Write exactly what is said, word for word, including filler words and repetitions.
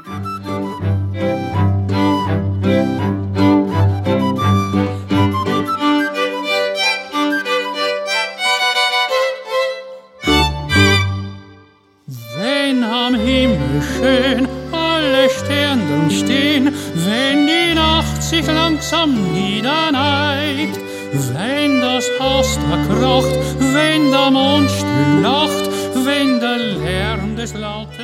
Wenn am Himmel schön alle Sterne stehen, wenn die Nacht sich langsam niederneigt, wenn das Haus da kracht, wenn der Mond still lacht, wenn der Lärm des lauten